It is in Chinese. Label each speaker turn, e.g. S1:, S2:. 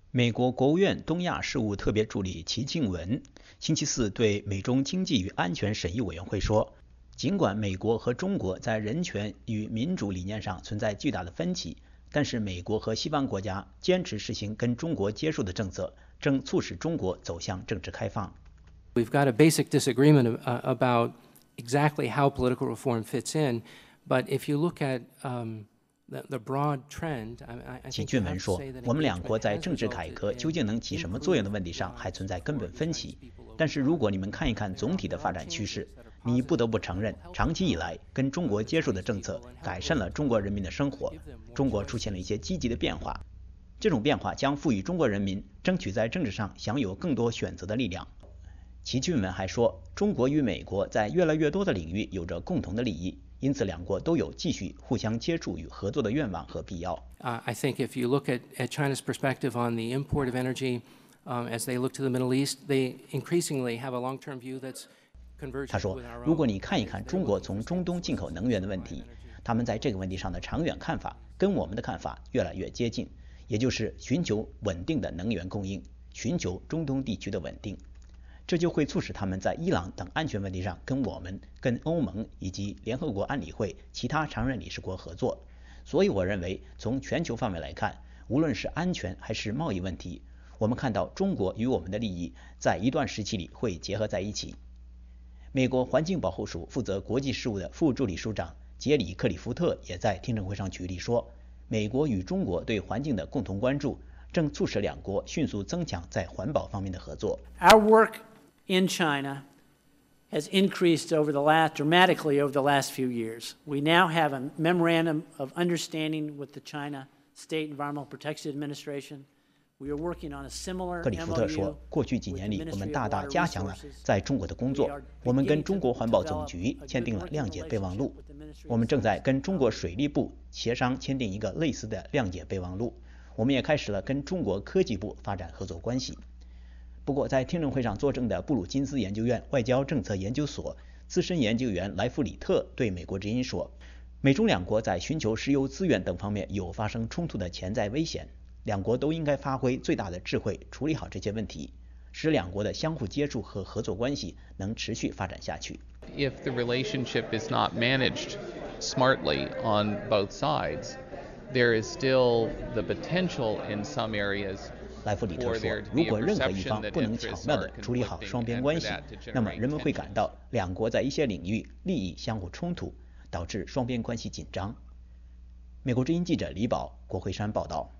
S1: 美国国务院东亚事务特别助理齐敬文星期四对美中经济与安全审议委员会说，尽管美国和中国在人权与民主理念上存在巨大的分歧，但是美国和西方国家坚持实行跟中国接触的政策，正促使中国走向政治开放。
S2: We've got a basic disagreement about exactly how political reform fits in, but if you look at the broad trend, I
S1: 齐
S2: think
S1: 俊
S2: you have
S1: 文
S2: to
S1: 说，
S2: say that
S1: 我们两
S2: engagement
S1: 国在
S2: has
S1: 政治改
S2: resulted
S1: 革究竟能起什么作用的问题上还存在根本分歧。但是如果你们看一看总体的发展趋势，你不得不承认，长期以来跟中国接触的政策改善了中国人民的生活，中国出现了一些积极的变化。这种变化将赋予中国人民争取在政治上享有更多选择的力量。齐俊文还说，中国与美国在越来越多的领域有着共同的利益，因此两国都有继续互相接触与合作的愿望和必要。
S2: I think if you look at China's perspective on the import of energy, as they look to the Middle East, they increasingly have a long-term view that's
S1: 他
S2: convergent
S1: 说，
S2: with our
S1: 如果
S2: own.
S1: 你看一看中国从中东进口能源的问题，他们在这个问题上的长远看法跟我们的看法越来越接近，也就是寻求稳定的能源供应，寻求中东地区的稳定。这就会促使他们在伊朗等安全问题上跟我们、跟欧盟以及联合国安理会其他常任理事国合作。所以我认为，从全球范围来看，无论是安全还是贸易问题，我们看到中国与我们的利益在一段时期里会结合在一起。美国环境保护署负责国际事务的副助理署长杰里·克里夫特也在听证会上举例说，美国与中国对环境的共同关注正促使两国迅速增强在环保方面的合作。
S3: Our work in China has increased dramatically over the last few years. We now have a memorandum of understanding with the China State Environmental Protection Administration. We are working on a similar
S1: 克里夫特
S3: MOU
S1: 说，过去几年里，我
S3: with the
S1: 们
S3: Ministry
S1: 大
S3: of
S1: 大
S3: Water
S1: 加强了
S3: Resources.
S1: 在中国的工
S3: We
S1: 作
S3: are。
S1: 我们跟
S3: beginning
S1: 中国
S3: to
S1: 环保总
S3: develop
S1: 局
S3: a
S1: 签订
S3: good
S1: 了
S3: working
S1: 谅解备忘
S3: relationship
S1: 录，
S3: with the Ministry
S1: 我
S3: of
S1: 们正在
S3: Science
S1: 跟
S3: and
S1: 中国
S3: Technology.
S1: 水利部协商签订一个类似的谅解备忘录。我们也开始了跟中国科技部发展合作关系。不过，在听证会上作证的布鲁金斯研究院外交政策研究所资深研究员莱弗里特对美国之音说，美中两国在寻求石油资源等方面有发生冲突的潜在危险，两国都应该发挥最大的智慧处理好这些问题，使两国的相互接触和合作关系能持续发展下去。
S4: If the relationship is not managed smartly on both sides, there is still the potential in some areas
S1: 莱弗里特
S4: for
S1: 说，
S4: there to
S1: 如
S4: be a
S1: 果任何一
S4: perception
S1: 方
S4: that
S1: 不能巧
S4: interests
S1: 妙
S4: are
S1: 地处理好
S4: conflicting
S1: 双边
S4: and
S1: 关
S4: for
S1: 系，
S4: that to
S1: 那么
S4: generate
S1: 人们会感
S4: tension.
S1: 到两国在一些领域利益相互冲突，导致双边关系紧张。美国之音记者李宝，国会山报道。